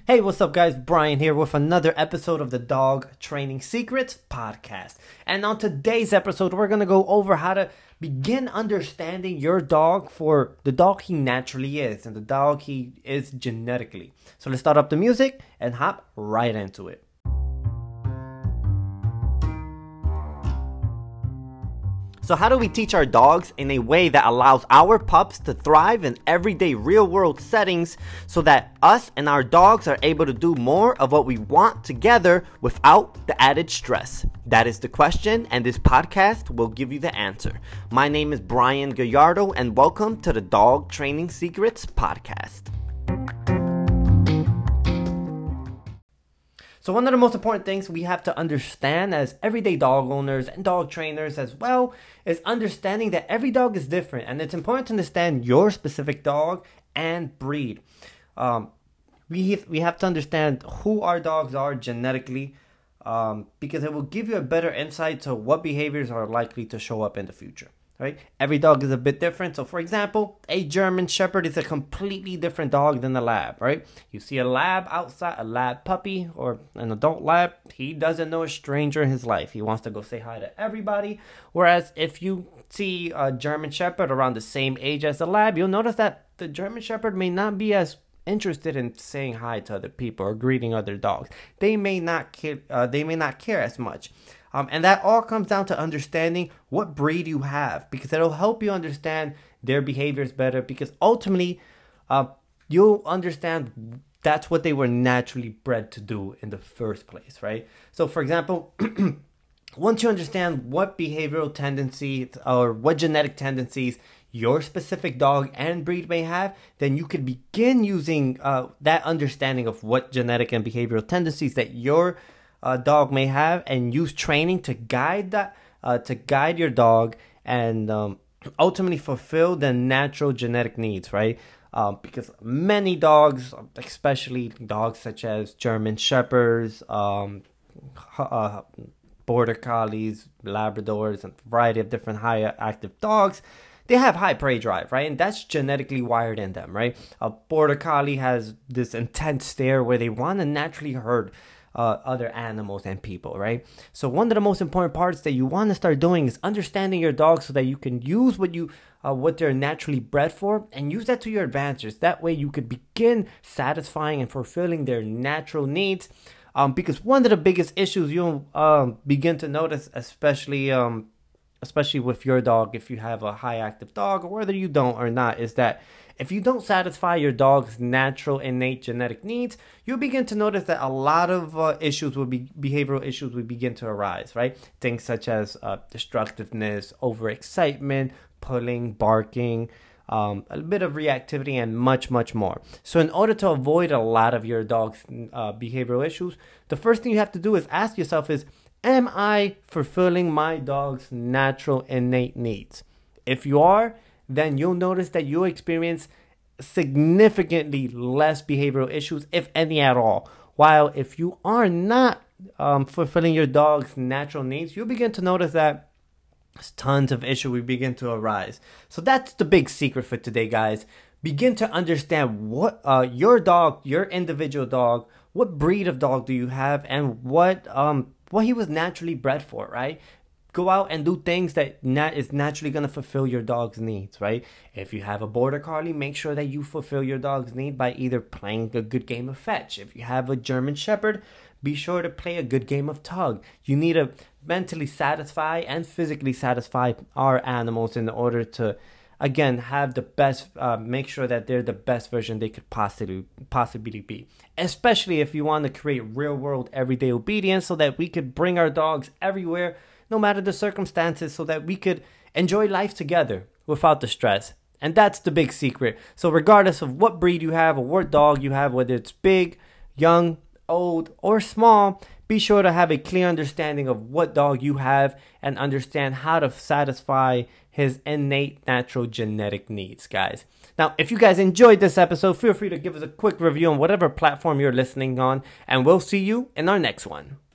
Hey, what's up guys? Brian here with another episode of the Dog Training Secrets podcast. And on today's episode, we're going to go over how to begin understanding your dog for the dog he naturally is and the dog he is genetically. So let's start up the music and hop right into it. So how do we teach our dogs in a way that allows our pups to thrive in everyday real-world settings so that us and our dogs are able to do more of what we want together without the added stress? That is the question, and this podcast will give you the answer. My name is Brian Gallardo, and welcome to the Dog Training Secrets podcast. So one of the most important things we have to understand as everyday dog owners and dog trainers as well is understanding that every dog is different, and it's important to understand your specific dog and breed. We have to understand who our dogs are genetically because it will give you a better insight to what behaviors are likely to show up in the future. Right? Every dog is a bit different. So for example, a German Shepherd is a completely different dog than a lab, right? You see a lab outside, a lab puppy or an adult lab, he doesn't know a stranger in his life. He wants to go say hi to everybody. Whereas if you see a German Shepherd around the same age as the lab, you'll notice that the German Shepherd may not be as interested in saying hi to other people or greeting other dogs. They may not care as much. And that all comes down to understanding what breed you have, because it'll help you understand their behaviors better, because ultimately you'll understand that's what they were naturally bred to do in the first place, right? So for example, once you understand what behavioral tendencies or what genetic tendencies your specific dog and breed may have, then you could begin using that understanding of what genetic and behavioral tendencies that your dog may have, and use training to guide that, to guide your dog and ultimately fulfill the natural genetic needs, right? Because many dogs, especially dogs such as German Shepherds, Border Collies, Labradors, and a variety of different high active dogs, they have high prey drive, right? And that's genetically wired in them, right? A Border Collie has this intense stare where they want to naturally herd other animals and people, right? So one of the most important parts that you want to start doing is understanding your dog so that you can use what they're naturally bred for and use that to your advantage. That way you could begin satisfying and fulfilling their natural needs. Because one of the biggest issues you'll begin to notice, especially with your dog, if you have a high active dog, or whether you don't or not, is that if you don't satisfy your dog's natural innate genetic needs, you'll begin to notice that a lot of behavioral issues will begin to arise, right? Things such as destructiveness, overexcitement, pulling, barking, a bit of reactivity, and much, much more. So in order to avoid a lot of your dog's behavioral issues, the first thing you have to do is ask yourself is, am I fulfilling my dog's natural innate needs? If you are, then you'll notice that you'll experience significantly less behavioral issues, if any at all. While if you are not fulfilling your dog's natural needs, you'll begin to notice that tons of issues will begin to arise. So that's the big secret for today, guys. Begin to understand what your dog, your individual dog, what breed of dog do you have, and what he was naturally bred for, right? Go out and do things that is naturally going to fulfill your dog's needs, right? If you have a Border Collie, make sure that you fulfill your dog's need by either playing a good game of fetch. If you have a German Shepherd, be sure to play a good game of tug. You need to mentally satisfy and physically satisfy our animals in order to, again, have the best, make sure that they're the best version they could possibly be. Especially if you want to create real world everyday obedience so that we could bring our dogs everywhere, no matter the circumstances, so that we could enjoy life together without the stress. And that's the big secret. So regardless of what breed you have or what dog you have, whether it's big, young, old, or small, be sure to have a clear understanding of what dog you have and understand how to satisfy his innate natural genetic needs, guys. Now, if you guys enjoyed this episode, feel free to give us a quick review on whatever platform you're listening on, and we'll see you in our next one.